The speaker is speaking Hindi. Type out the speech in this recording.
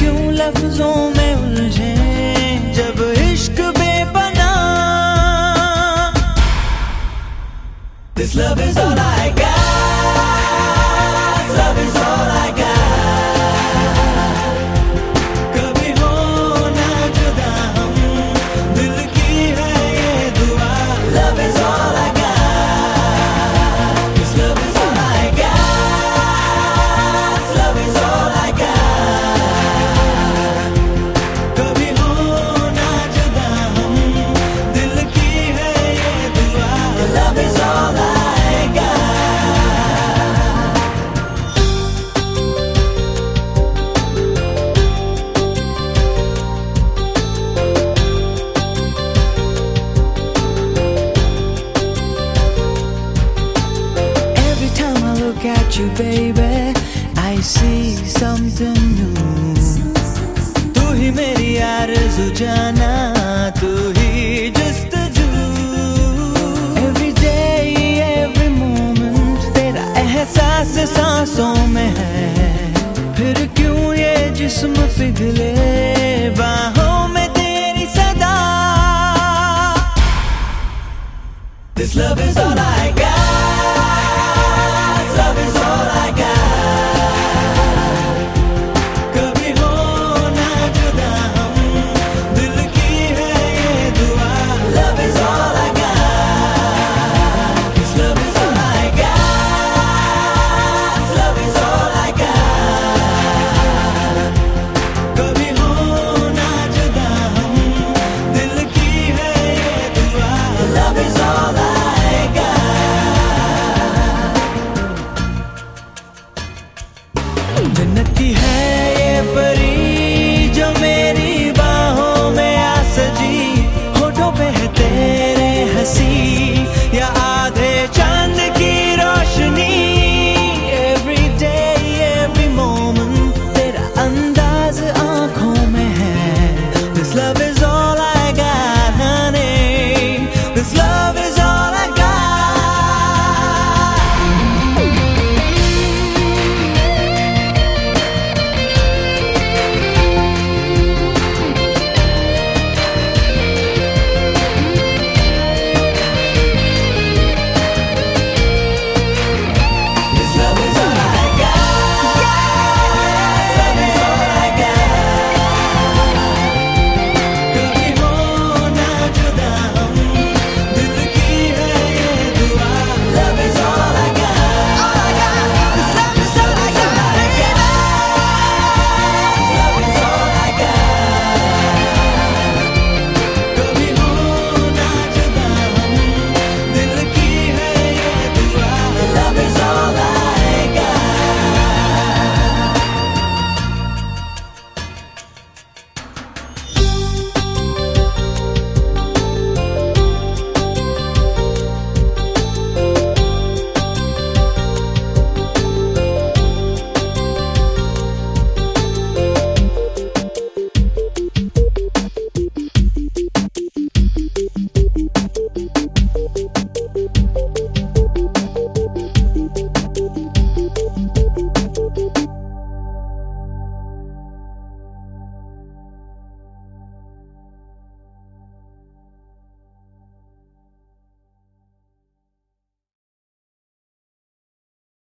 क्यों लफ्जों में उलझे जब इश्क बेपना। This love is all I got, love is all I got। कभी हो ना जुदा हम, दिल की है ये दुआ। Love is all I got, this love is all I got, love is all I got। कभी हो ना जुदा हम, दिल की है ये दुआ। Love is all I at you baby, I see something new। तू ही मेरी आरज़ू जाना, तू ही जस्तजू। Every day every moment तेरा एहसास सांसों में है। फिर क्यों ये जिस्म पिघले बाहों में तेरी सदा। This love is all I